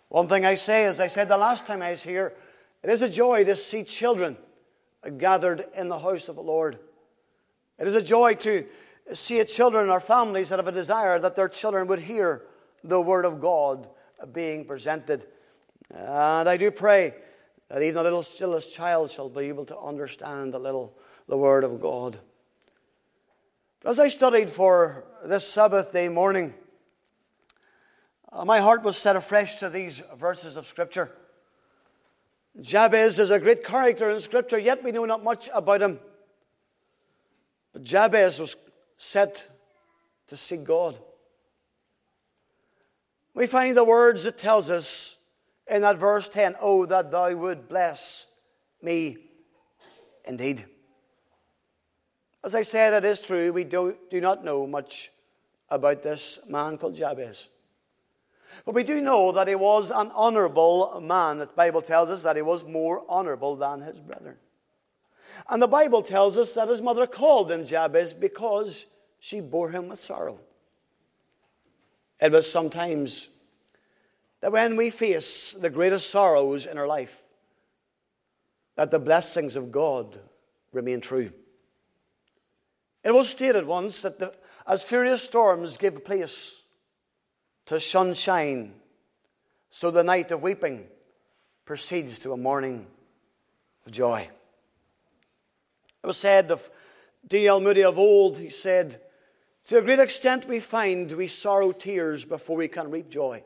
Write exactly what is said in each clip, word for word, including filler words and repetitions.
One thing I say, as I said the last time I was here, it is a joy to see children gathered in the house of the Lord. It is a joy to see children or families that have a desire that their children would hear the Word of God being presented. And I do pray that even the little stillest child shall be able to understand the little the Word of God. But as I studied for this Sabbath day morning, uh, my heart was set afresh to these verses of Scripture. Jabez is a great character in Scripture, yet we know not much about him. But Jabez was set to seek God. We find the words it tells us in that verse ten, "Oh, that thou would bless me indeed." As I said, it is true, we do, do not know much about this man called Jabez. But we do know that he was an honorable man. The Bible tells us that he was more honorable than his brethren. And the Bible tells us that his mother called him Jabez because she bore him with sorrow. It was sometimes that when we face the greatest sorrows in our life, that the blessings of God remain true. It was stated once that the, as furious storms give place to sunshine, so the night of weeping proceeds to a morning of joy. It was said of D L Moody of old, he said, "To a great extent we find we sorrow tears before we can reap joy."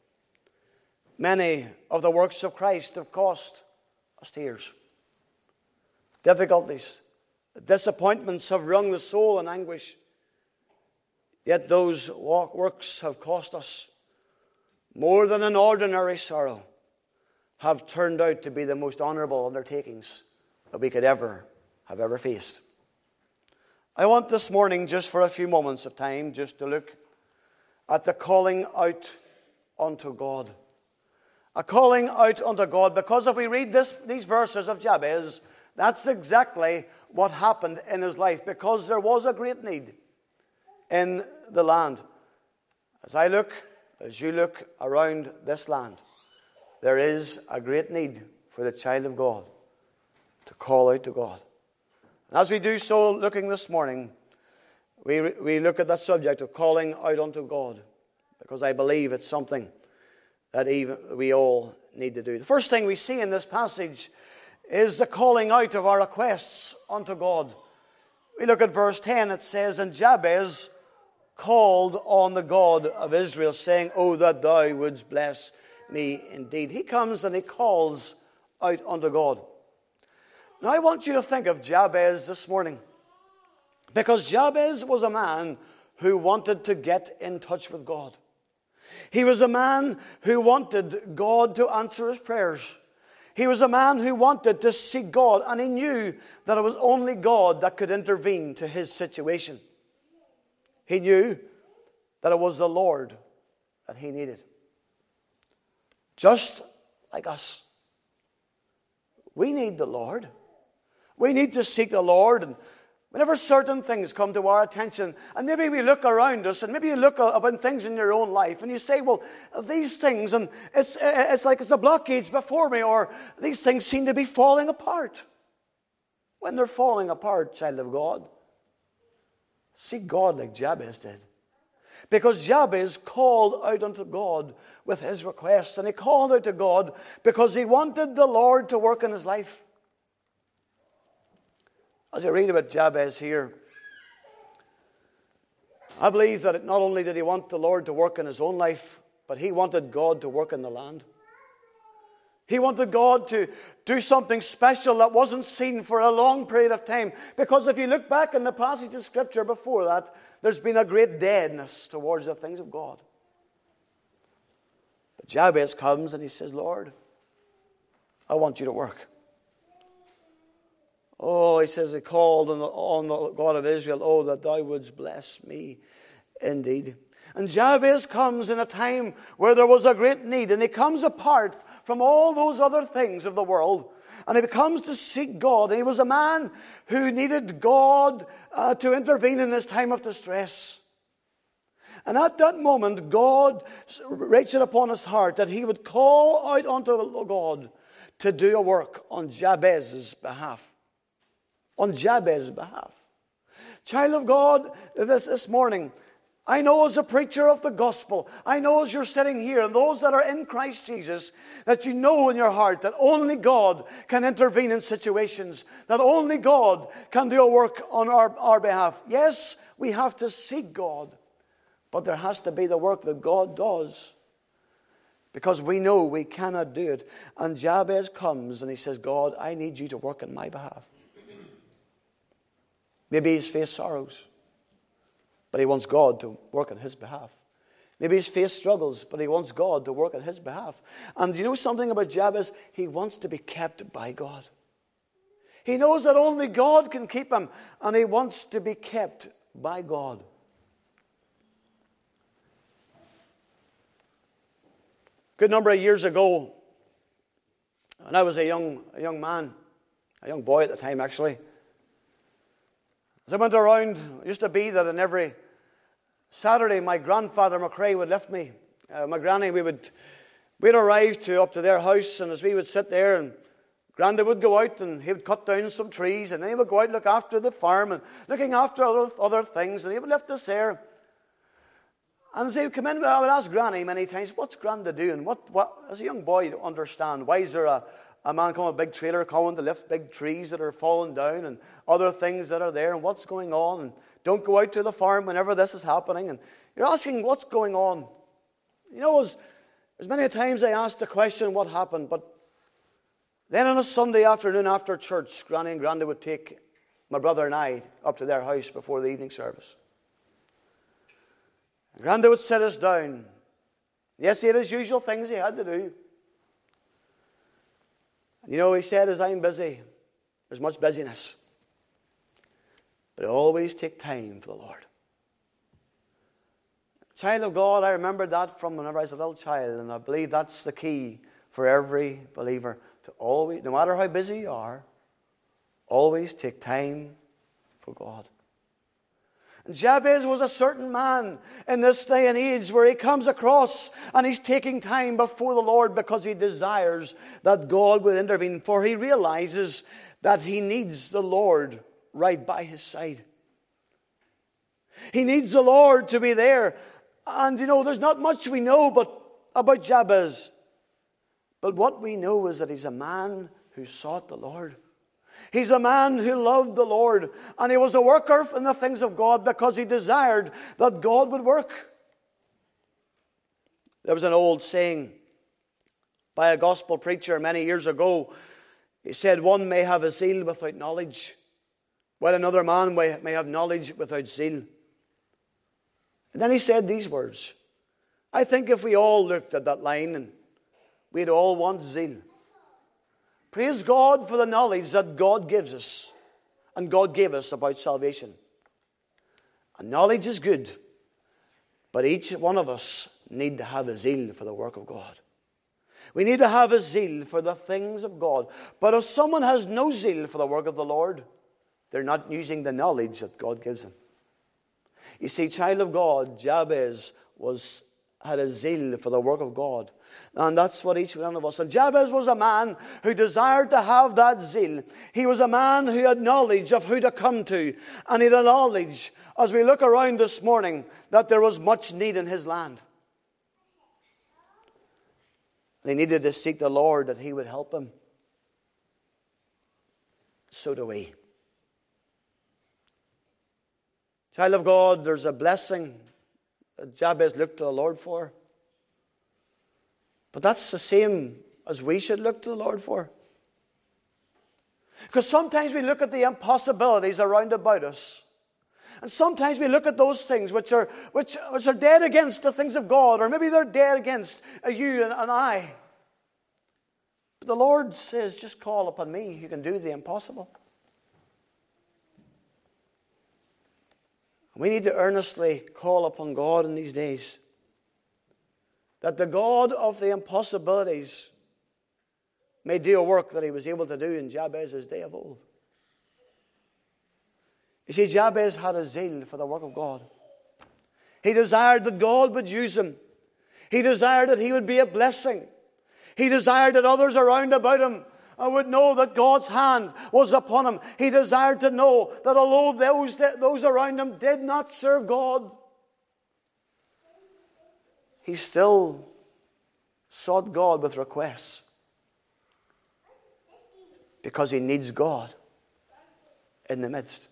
Many of the works of Christ have cost us tears. Difficulties, disappointments have wrung the soul in anguish. Yet those works have cost us more than an ordinary sorrow, have turned out to be the most honorable undertakings that we could ever have ever faced. I want this morning, just for a few moments of time, just to look at the calling out unto God. A calling out unto God, because if we read this, these verses of Jabez, that's exactly what happened in his life, because there was a great need in the land. As I look, as you look around this land, there is a great need for the child of God to call out to God. And as we do so, looking this morning, we, we look at that subject of calling out unto God, because I believe it's something that even we all need to do. The first thing we see in this passage is the calling out of our requests unto God. We look at verse ten, it says, "And Jabez called on the God of Israel, saying, Oh, that thou wouldst bless me indeed." He comes and he calls out unto God. Now I want you to think of Jabez this morning, because Jabez was a man who wanted to get in touch with God. He was a man who wanted God to answer his prayers. He was a man who wanted to seek God, and he knew that it was only God that could intervene to his situation. He knew that it was the Lord that he needed. Just like us. We need the Lord. We need to seek the Lord. And whenever certain things come to our attention, and maybe we look around us, and maybe you look upon things in your own life, and you say, well, these things, and it's, it's like it's a blockage before me, or these things seem to be falling apart. When they're falling apart, child of God, seek God like Jabez did. Because Jabez called out unto God with his requests, and he called out to God because he wanted the Lord to work in his life. As I read about Jabez here, I believe that not only did he want the Lord to work in his own life, but he wanted God to work in the land. He wanted God to do something special that wasn't seen for a long period of time. Because if you look back in the passage of Scripture before that, there's been a great deadness towards the things of God. But Jabez comes and he says, Lord, I want you to work. Oh, he says, he called on the, on the God of Israel, oh, that thou wouldst bless me indeed. And Jabez comes in a time where there was a great need, and he comes apart from all those other things of the world, and he comes to seek God. And he was a man who needed God uh, to intervene in his time of distress. And at that moment, God reached it upon his heart that he would call out unto God to do a work on Jabez's behalf. On Jabez's behalf. Child of God, this, this morning, I know as a preacher of the gospel, I know as you're sitting here, and those that are in Christ Jesus, that you know in your heart that only God can intervene in situations, that only God can do a work on our, our behalf. Yes, we have to seek God, but there has to be the work that God does, because we know we cannot do it. And Jabez comes and he says, God, I need you to work on my behalf. Maybe he's faced sorrows, but he wants God to work on his behalf. Maybe he's faced struggles, but he wants God to work on his behalf. And do you know something about Jabez? He wants to be kept by God. He knows that only God can keep him, and he wants to be kept by God. A good number of years ago, when I was a young, a young man, a young boy at the time actually, as I went around, it used to be that on every Saturday, my grandfather McCrae would lift me. Uh, my granny, we would we'd arrive to up to their house, and as we would sit there, and Granddad would go out and he would cut down some trees, and then he would go out and look after the farm and looking after other, other things, and he would lift us there. And as he would come in, I would ask Granny many times, what's Granddad doing? What, what, as a young boy, you don't understand. Why is there a, a man coming with a big trailer coming to lift big trees that are falling down and other things that are there, and what's going on? And don't go out to the farm whenever this is happening. And you're asking what's going on. You know, as, as many times I asked the question, what happened? But then on a Sunday afternoon after church, Granny and Granddad would take my brother and I up to their house before the evening service. And Granddad would sit us down. Yes, he had his usual things he had to do. And you know, he said, as I'm busy, there's much busyness. But I always take time for the Lord. Child of God, I remember that from whenever I was a little child, and I believe that's the key for every believer. To always, no matter how busy you are, always take time for God. And Jabez was a certain man in this day and age where he comes across and he's taking time before the Lord because he desires that God will intervene, for he realizes that he needs the Lord right by his side. He needs the Lord to be there. And you know, there's not much we know but about Jabez. But what we know is that he's a man who sought the Lord. He's a man who loved the Lord. And he was a worker in the things of God because he desired that God would work. There was an old saying by a gospel preacher many years ago. He said, one may have a zeal without knowledge, while another man may have knowledge without zeal. And then he said these words. I think if we all looked at that line, and we'd all want zeal. Praise God for the knowledge that God gives us, and God gave us about salvation. And knowledge is good, but each one of us need to have a zeal for the work of God. We need to have a zeal for the things of God. But if someone has no zeal for the work of the Lord, they're not using the knowledge that God gives them. You see, child of God, Jabez was had a zeal for the work of God. And that's what each one of us. And Jabez was a man who desired to have that zeal. He was a man who had knowledge of who to come to. And he had knowledge, as we look around this morning, that there was much need in his land. They needed to seek the Lord that he would help him. So do we. Child of God, there's a blessing that Jabez looked to the Lord for. But that's the same as we should look to the Lord for. Because sometimes we look at the impossibilities around about us. And sometimes we look at those things which are, which, which are dead against the things of God. Or maybe they're dead against you and, and I. But the Lord says, just call upon me. You can do the impossible. We need to earnestly call upon God in these days, that the God of the impossibilities may do a work that he was able to do in Jabez's day of old. You see, Jabez had a zeal for the work of God. He desired that God would use him. He desired that he would be a blessing. He desired that others around about him would know that God's hand was upon him. He desired to know that although those, those around him did not serve God, he still sought God with requests. Because he needs God in the midst.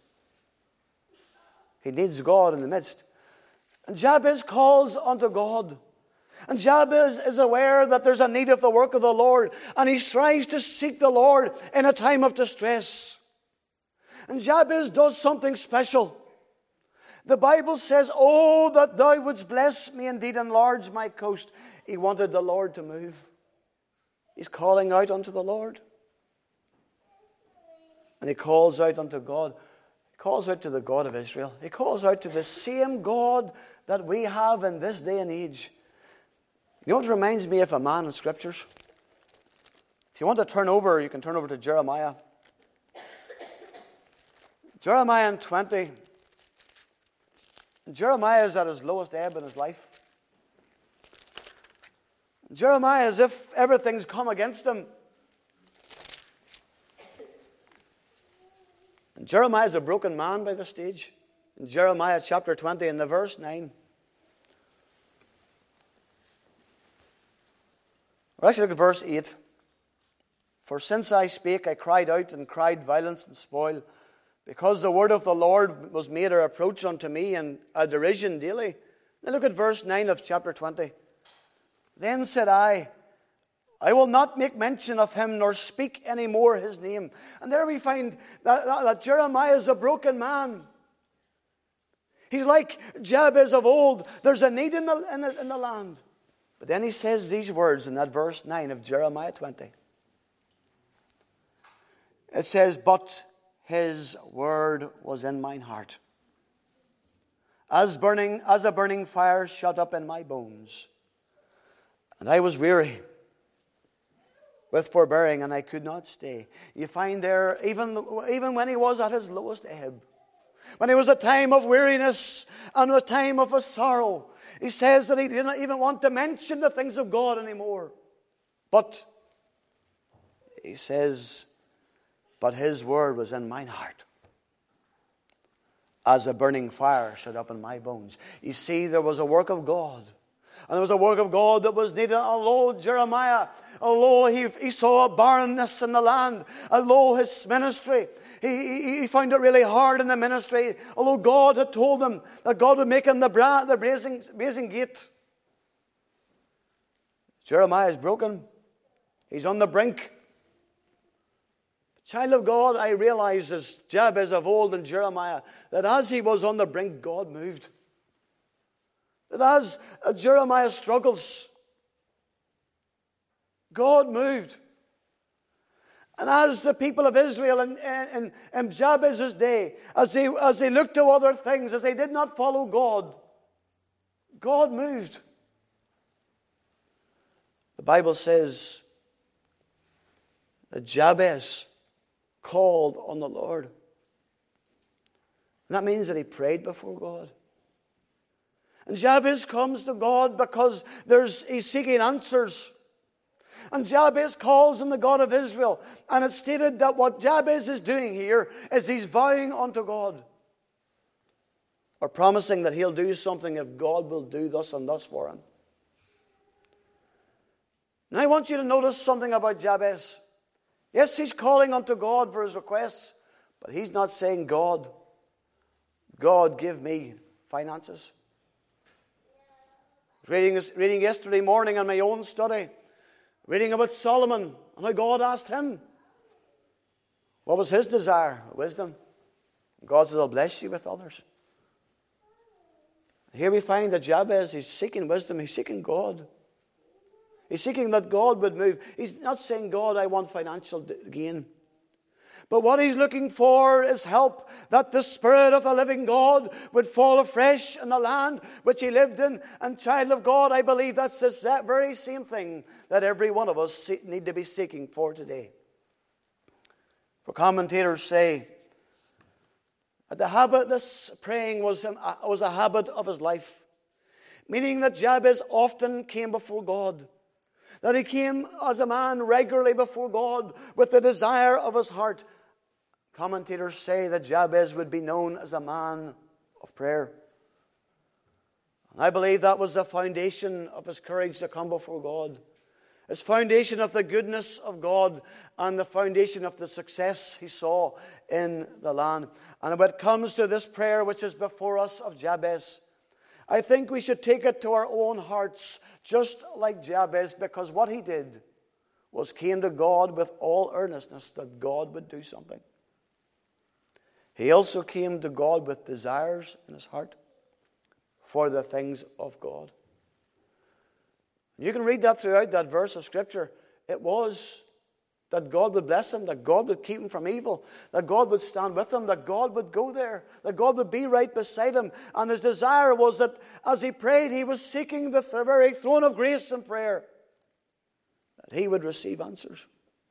He needs God in the midst. And Jabez calls unto God. And Jabez is aware that there's a need of the work of the Lord. And he strives to seek the Lord in a time of distress. And Jabez does something special. The Bible says, "Oh, that thou wouldst bless me, indeed enlarge my coast." He wanted the Lord to move. He's calling out unto the Lord. And he calls out unto God. He calls out to the God of Israel. He calls out to the same God that we have in this day and age. You know what reminds me of a man in Scriptures? If you want to turn over, you can turn over to Jeremiah. Jeremiah twenty. Jeremiah is at his lowest ebb in his life. Jeremiah, as if everything's come against him. And Jeremiah is a broken man by this stage. In Jeremiah chapter twenty, in the verse nine. Or actually look at verse eight. "For since I spake, I cried out and cried violence and spoil, because the word of the Lord was made a reproach unto me and a derision daily." Now look at verse nine of chapter twenty. "Then said I, I will not make mention of him, nor speak any more his name." And there we find that, that, that Jeremiah is a broken man. He's like Jabez of old. There's a need in the, in the, in the land. But then he says these words in that verse nine of Jeremiah twenty. It says, "But his word was in mine heart, as burning, as a burning fire shut up in my bones. And I was weary with forbearing, and I could not stay." You find there, even, even when he was at his lowest ebb, when it was a time of weariness and a time of a sorrow, he says that he didn't even want to mention the things of God anymore. But, he says, "But his word was in mine heart, as a burning fire shut up in my bones." You see, there was a work of God. And there was a work of God that was needed. Although Jeremiah, although he, he saw a barrenness in the land, although his ministry, he, he, he found it really hard in the ministry, although God had told him that God would make him the, bra, the brazen, brazen gate. Jeremiah is broken. He's on the brink. Child of God, I realize as Jabez of old and Jeremiah, that as he was on the brink, God moved. That as Jeremiah struggles, God moved. And as the people of Israel in, in, in Jabez's day, as they, as they looked to other things, as they did not follow God, God moved. The Bible says that Jabez called on the Lord. And that means that he prayed before God. And Jabez comes to God because there's, he's seeking answers. And Jabez calls on the God of Israel. And it's stated that what Jabez is doing here is he's vowing unto God, or promising that he'll do something if God will do thus and thus for him. Now I want you to notice something about Jabez. Yes, he's calling unto God for his requests, but he's not saying, God, God, give me finances. I was reading, reading yesterday morning in my own study, reading about Solomon and how God asked him, what was his desire? Wisdom. And God said, I'll bless you with others. Here we find that Jabez, he's seeking wisdom, he's seeking God. He's seeking that God would move. He's not saying, God, I want financial gain. But what he's looking for is help, that the Spirit of the living God would fall afresh in the land which he lived in. And child of God, I believe that's the very same thing that every one of us need to be seeking for today. For commentators say that the habit, this praying was, was a habit of his life. meaning that Jabez often came before God, that he came as a man regularly before God with the desire of his heart. Commentators say that Jabez would be known as a man of prayer. I believe that was the foundation of his courage to come before God. His foundation of the goodness of God and the foundation of the success he saw in the land. And when it comes to this prayer which is before us of Jabez, I think we should take it to our own hearts just like Jabez, because what he did was came to God with all earnestness that God would do something. He also came to God with desires in his heart for the things of God. You can read that throughout that verse of Scripture. It was that God would bless him, that God would keep him from evil, that God would stand with him, that God would go there, that God would be right beside him. And his desire was that as he prayed, he was seeking the very throne of grace in prayer, that he would receive answers.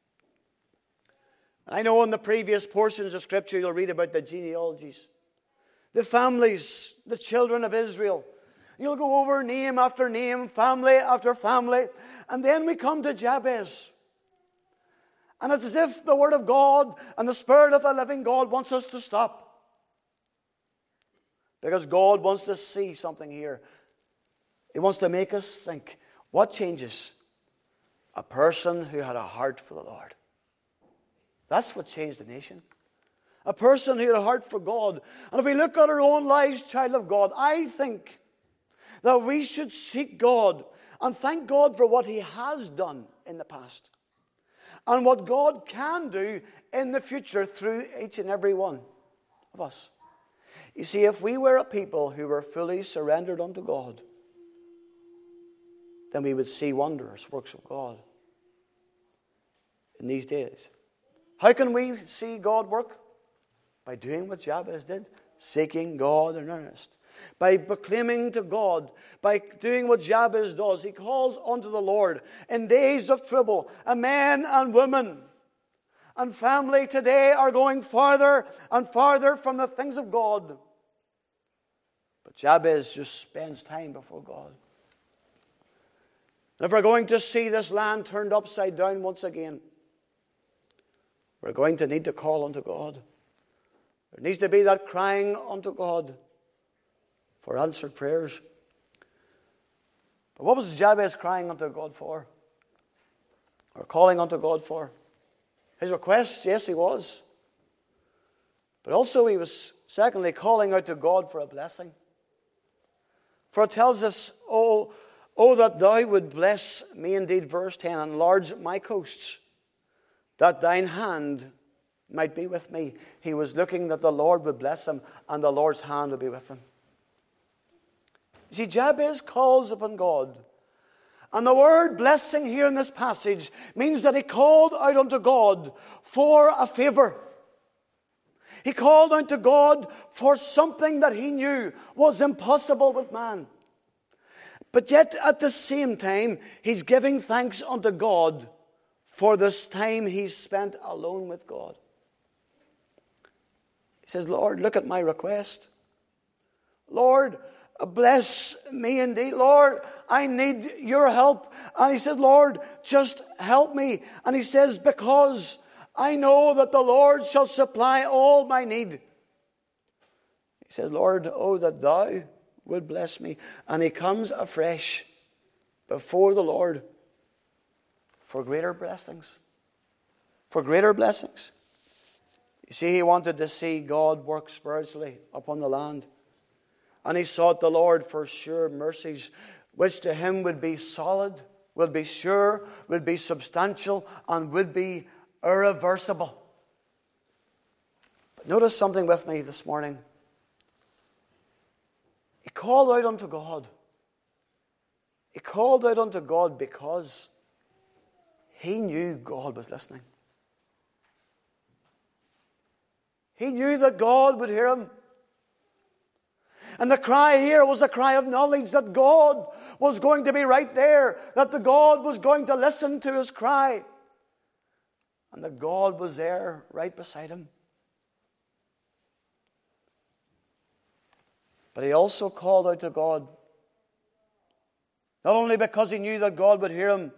I know in the previous portions of Scripture you'll read about the genealogies, the families, the children of Israel. You'll go over name after name, family after family. And then we come to Jabez. And it's as if the Word of God and the Spirit of the living God wants us to stop. Because God wants to see something here. He wants to make us think, what changes? A person who had a heart for the Lord. That's what changed the nation. A person who had a heart for God. And if we look at our own lives, child of God, I think that we should seek God and thank God for what He has done in the past and what God can do in the future through each and every one of us. You see, if we were a people who were fully surrendered unto God, then we would see wondrous works of God in these days. How can we see God work? By doing what Jabez did, seeking God in earnest. By proclaiming to God, by doing what Jabez does. He calls unto the Lord in days of trouble. And men and women and family today are going farther and farther from the things of God. But Jabez just spends time before God. And if we're going to see this land turned upside down once again, we're going to need to call unto God. There needs to be that crying unto God for answered prayers. But what was Jabez crying unto God for? Or calling unto God for? His request, yes, he was. But also he was, secondly, calling out to God for a blessing. For it tells us, oh, oh that thou would bless me indeed, verse ten, enlarge my coasts, that thine hand might be with me. He was looking that the Lord would bless him and the Lord's hand would be with him. You see, Jabez calls upon God. And the word blessing here in this passage means that he called out unto God for a favor. He called unto God for something that he knew was impossible with man. But yet at the same time, he's giving thanks unto God for this time he's spent alone with God. He says, Lord, look at my request. Lord, bless me indeed. Lord, I need your help. And he said, Lord, just help me. And he says, because I know that the Lord shall supply all my need. He says, Lord, oh, that thou would bless me. And he comes afresh before the Lord for greater blessings. For greater blessings. You see, he wanted to see God work spiritually upon the land. And he sought the Lord for sure mercies, which to him would be solid, would be sure, would be substantial, and would be irreversible. But notice something with me this morning. He called out unto God. He called out unto God because he knew God was listening. He knew that God would hear him. And the cry here was a cry of knowledge that God was going to be right there, that the God was going to listen to his cry, and that God was there right beside him. But he also called out to God Not only because he knew that God would hear him,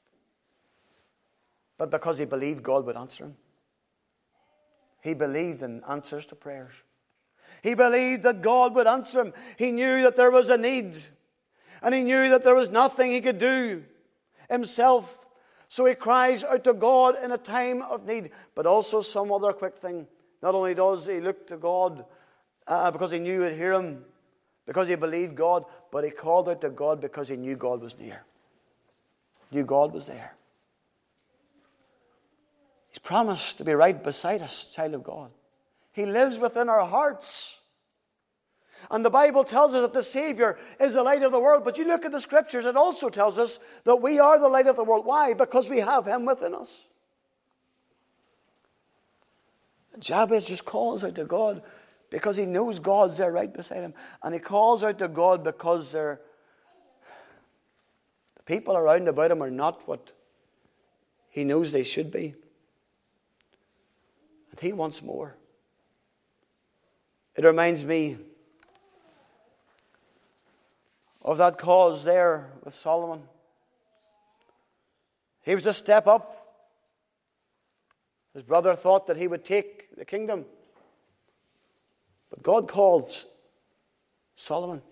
but because he believed God would answer him. He believed in answers to prayers. He believed that God would answer him. He knew that there was a need. And he knew that there was nothing he could do himself. So he cries out to God in a time of need. But also some other quick thing. Not only does he look to God uh, because he knew he would hear him, because he believed God, but he called out to God because he knew God was near. Knew God was there. He's promised to be right beside us, child of God. He lives within our hearts. And the Bible tells us that the Savior is the light of the world. But you look at the Scriptures, it also tells us that we are the light of the world. Why? Because we have Him within us. And Jabez just calls out to God because he knows God's there right beside him. And he calls out to God because they're, the people around about him are not what he knows they should be. And he wants more. It reminds me of that cause there with Solomon. He was to step up. His brother thought that he would take the kingdom. But God called Solomon.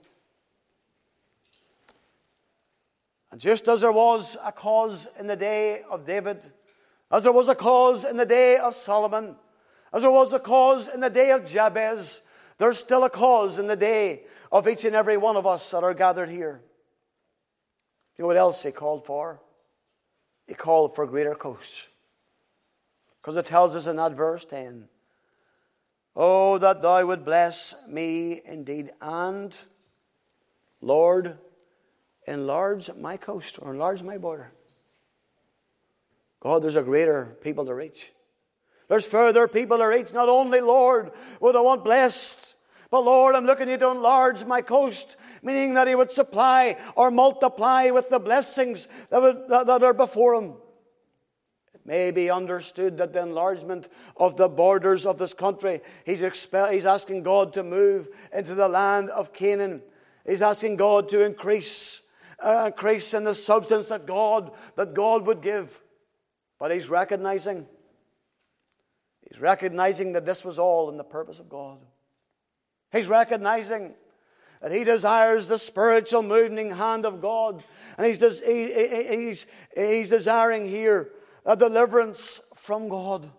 And just as there was a cause in the day of David, as there was a cause in the day of Solomon, as there was a cause in the day of Jabez, there's still a cause in the day of each and every one of us that are gathered here. You know what else he called for? He called for greater coast. Because it tells us in that verse ten, oh, that thou would bless me indeed, and, Lord, enlarge my coast, or enlarge my border. God, there's a greater people to reach. There's further people to reach. Not only, Lord, would I want blessed, but Lord, I'm looking at you to enlarge my coast, meaning that He would supply or multiply with the blessings that, would, that, that are before Him. It may be understood that the enlargement of the borders of this country, He's, expel, he's asking God to move into the land of Canaan. He's asking God to increase, uh, increase in the substance that God, that God would give. But He's recognizing, He's recognizing that this was all in the purpose of God. He's recognizing that He desires the spiritual moving hand of God. And He's, he, he's, he's desiring here a deliverance from God.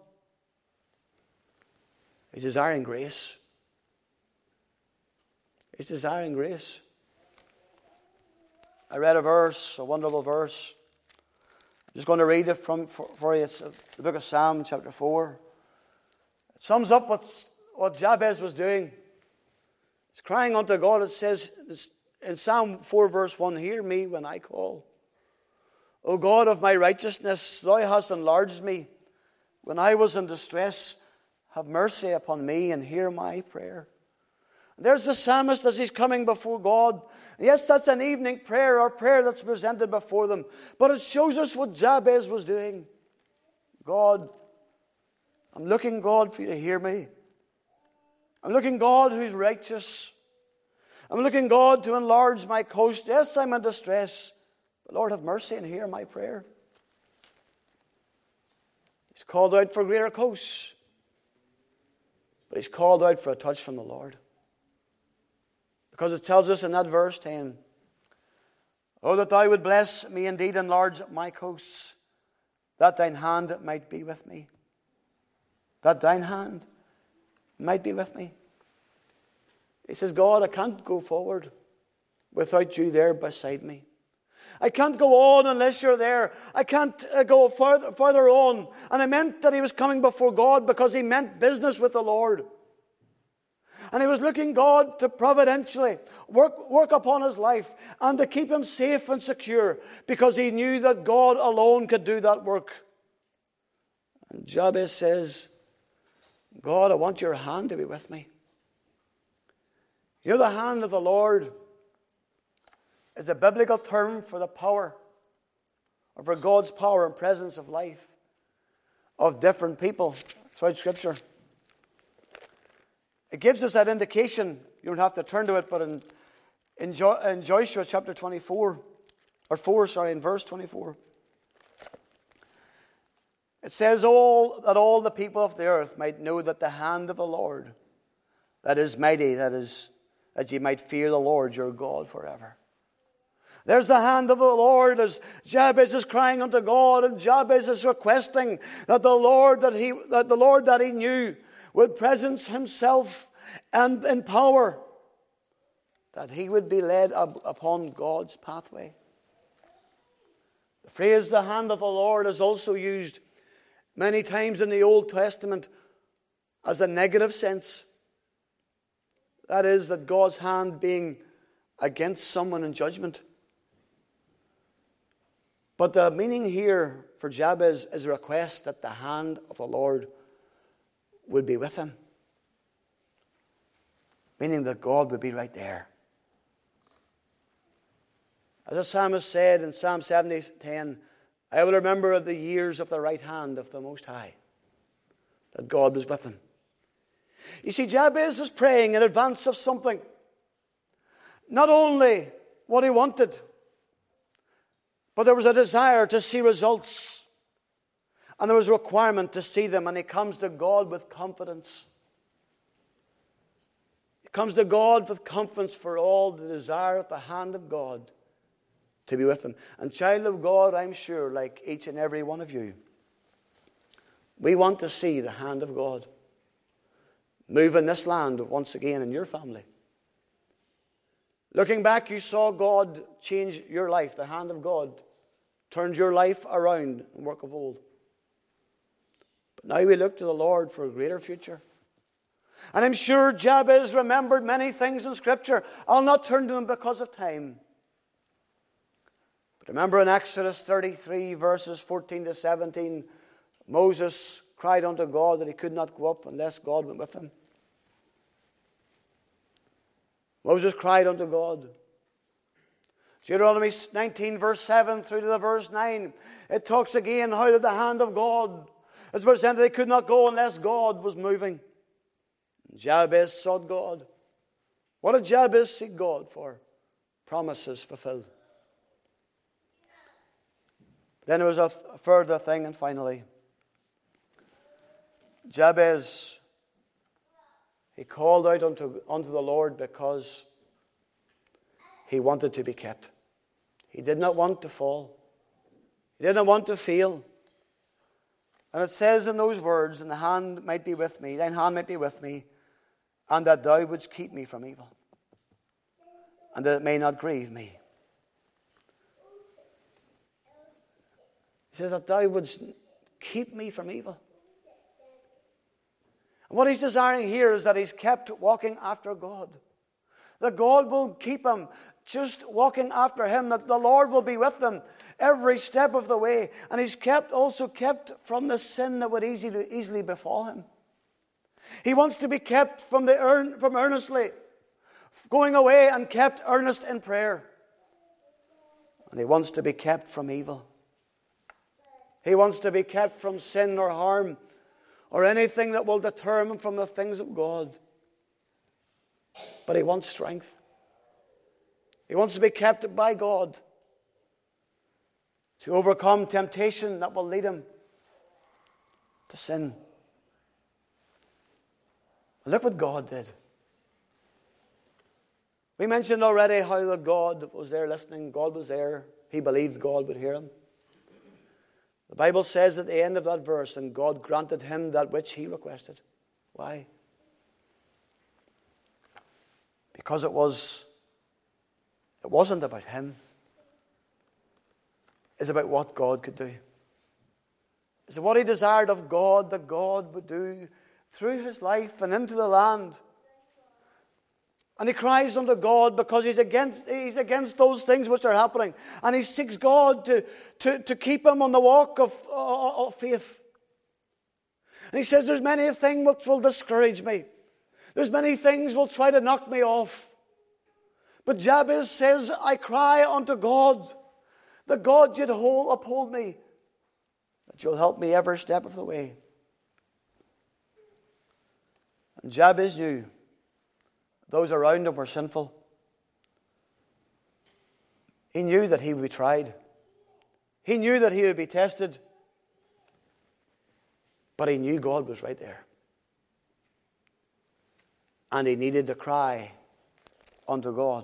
He's desiring grace. He's desiring grace. I read a verse, a wonderful verse. I'm just going to read it from, for, for you. It's the book of Psalm, chapter four. It sums up what's, what Jabez was doing. He's crying unto God. It says in Psalm four, verse one, hear me when I call. O God of my righteousness, Thou hast enlarged me. When I was in distress, have mercy upon me and hear my prayer. And there's the psalmist as he's coming before God. Yes, that's an evening prayer or prayer that's presented before them. But it shows us what Jabez was doing. God, I'm looking, God, for you to hear me. I'm looking, God, who's righteous. I'm looking, God, to enlarge my coast. Yes, I'm in distress. But Lord, have mercy and hear my prayer. He's called out for greater coasts. But he's called out for a touch from the Lord. Because it tells us in that verse ten, oh, that Thou would bless me indeed, enlarge my coasts, that Thine hand might be with me. That Thine hand might be with me. He says, God, I can't go forward without You there beside me. I can't go on unless You're there. I can't uh, go further, further on. And I meant that he was coming before God because he meant business with the Lord. And he was looking, God, to providentially work, work upon his life and to keep him safe and secure because he knew that God alone could do that work. And Jabez says, God, I want Your hand to be with me. You know, the hand of the Lord is a biblical term for the power, or for God's power and presence of life of different people throughout Scripture. It gives us that indication. You don't have to turn to it, but in, in, jo- in Joshua chapter twenty-four, or four, sorry, in verse twenty-four. It says, all that all the people of the earth might know that the hand of the Lord, that is mighty, that is, that ye might fear the Lord your God forever. There's the hand of the Lord as Jabez is crying unto God, and Jabez is requesting that the Lord that he that the Lord that he knew would presence himself and in power, that he would be led up upon God's pathway. The phrase the hand of the Lord is also used many times in the Old Testament as a negative sense. That is, that God's hand being against someone in judgment. But the meaning here for Jabez is a request that the hand of the Lord would be with him. Meaning that God would be right there. As the psalmist said in Psalm seventy ten, I will remember the years of the right hand of the Most High, that God was with him. You see, Jabez is praying in advance of something. Not only what he wanted, but there was a desire to see results. And there was a requirement to see them. And he comes to God with confidence. He comes to God with confidence for all the desire of the hand of God to be with him. And child of God, I'm sure, like each and every one of you, we want to see the hand of God move in this land once again in your family. Looking back, you saw God change your life. The hand of God turned your life around in work of old. But now we look to the Lord for a greater future. And I'm sure Jabez remembered many things in Scripture. I'll not turn to them because of time. But remember in Exodus thirty-three, verses fourteen to seventeen, Moses cried unto God that he could not go up unless God went with him. Moses cried unto God. Deuteronomy nineteen, verse seven through to the verse nine, it talks again how that the hand of God is presented. They could not go unless God was moving. Jabez sought God. What did Jabez seek God for? Promises fulfilled. Then there was a th- further thing, and finally, Jabez, he called out unto, unto the Lord because he wanted to be kept. He did not want to fall. He did not want to fail. And it says in those words, and the hand might be with me, thine hand might be with me, and that thou wouldst keep me from evil, and that it may not grieve me. He says that thou wouldst keep me from evil. And what he's desiring here is that he's kept walking after God. That God will keep him just walking after him. That the Lord will be with them every step of the way. And he's kept also kept from the sin that would easily, easily befall him. He wants to be kept from, the earn, from earnestly going away and kept earnest in prayer. And he wants to be kept from evil. He wants to be kept from sin or harm or anything that will deter him from the things of God. But he wants strength. He wants to be kept by God to overcome temptation that will lead him to sin. And look what God did. We mentioned already how the God was there listening. God was there. He believed God would hear him. The Bible says at the end of that verse, and God granted him that which he requested. Why? Because it was, it wasn't about him. It's about what God could do. It's what he desired of God that God would do through his life and into the land. And he cries unto God because he's against, he's against those things which are happening. And he seeks God to, to, to keep him on the walk of, uh, of faith. And he says, there's many things which will discourage me. There's many things will try to knock me off. But Jabez says, I cry unto God, that God you'd hold, uphold me, that you'll help me every step of the way. And Jabez knew those around him were sinful. He knew that he would be tried. He knew that he would be tested. But he knew God was right there. And he needed to cry unto God.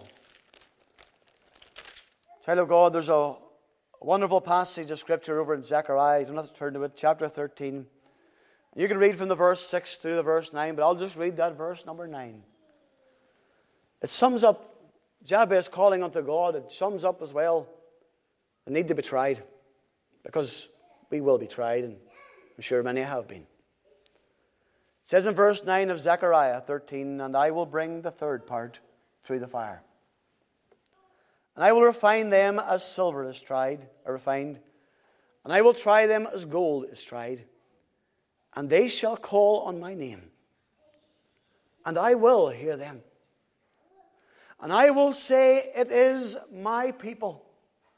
Child of God, there's a wonderful passage of Scripture over in Zechariah. You don't have to turn to it. Chapter thirteen. You can read from the verse six through the verse nine, but I'll just read that verse number nine. It sums up Jabez calling unto God. It sums up as well the need to be tried. Because we will be tried, and I'm sure many have been. It says in verse nine of Zechariah thirteen, and I will bring the third part through the fire. And I will refine them as silver is tried, or refined. And I will try them as gold is tried. And they shall call on my name. And I will hear them. And I will say, it is my people.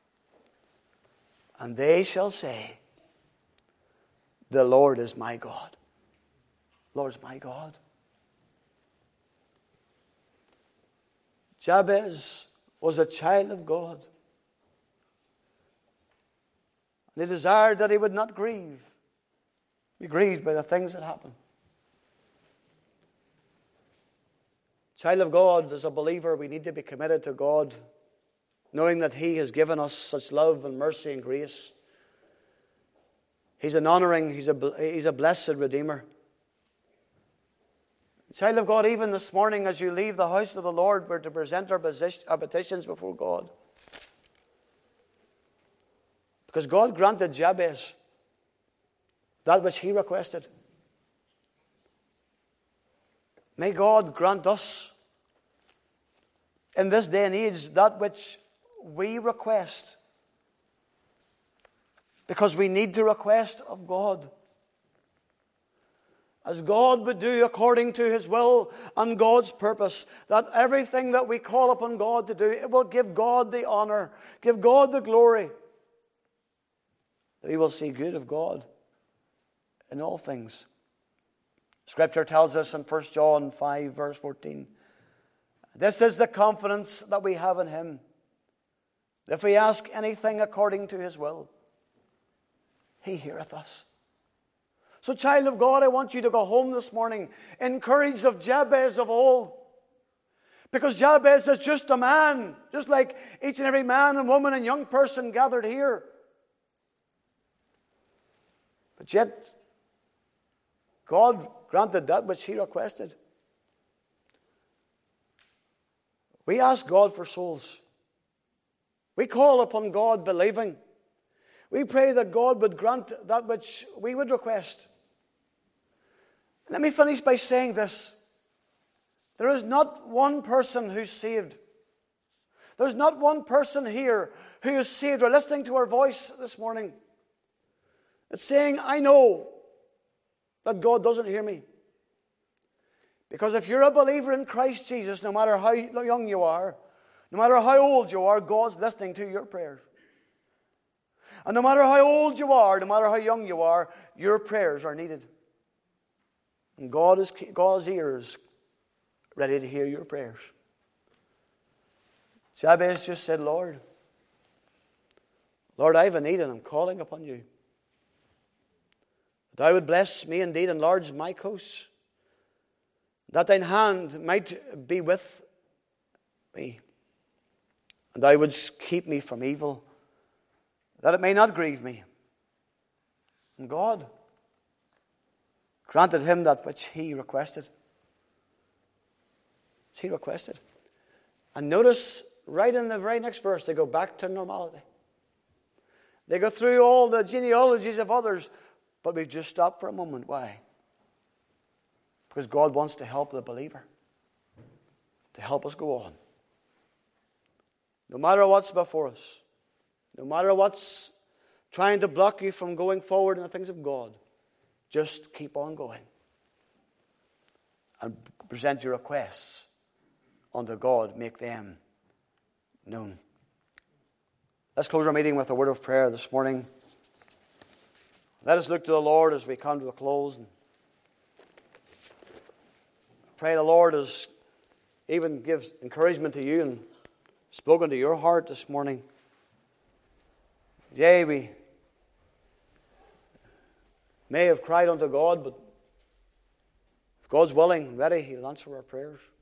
And they shall say, the Lord is my God. Lord's my God. Jabez was a child of God. And he desired that he would not grieve, be grieved by the things that happen. Child of God, as a believer, we need to be committed to God, knowing that He has given us such love and mercy and grace. He's an honoring, He's a, he's a blessed Redeemer. Child of God, even this morning as you leave the house of the Lord, we're to present our, position, our petitions before God. Because God granted Jabez that which he requested. May God grant us in this day and age that which we request. Because we need to request of God. As God would do according to His will and God's purpose, that everything that we call upon God to do, it will give God the honor, give God the glory. That we will see good of God in all things. Scripture tells us in First John five, verse fourteen, this is the confidence that we have in Him. If we ask anything according to His will, He heareth us. So, child of God, I want you to go home this morning encouraged of Jabez of old. Because Jabez is just a man, just like each and every man and woman and young person gathered here. But yet, God granted that which he requested. We ask God for souls. We call upon God believing. We pray that God would grant that which we would request. Let me finish by saying this. There is not one person who's saved. There's not one person here who is saved or listening to our voice this morning. It's saying, I know that God doesn't hear me. Because if you're a believer in Christ Jesus, no matter how young you are, no matter how old you are, God's listening to your prayers. And no matter how old you are, no matter how young you are, your prayers are needed. And God is, God's ears ready to hear your prayers. Jabez just said, Lord, Lord, I have a need and I'm calling upon you. That thou would bless me indeed, enlarge my coast, that thine hand might be with me, and thou wouldst keep me from evil, that it may not grieve me. And God granted him that which he requested. He requested. And notice, right in the very next verse, they go back to normality. They go through all the genealogies of others, but we've just stopped for a moment. Why? Because God wants to help the believer, to help us go on. No matter what's before us, no matter what's trying to block you from going forward in the things of God, just keep on going and present your requests unto God. Make them known. Let's close our meeting with a word of prayer this morning. Let us look to the Lord as we come to a close. And pray the Lord has even gives encouragement to you and spoken to your heart this morning. Yea, we may have cried unto God, but if God's willing and ready, He'll answer our prayers.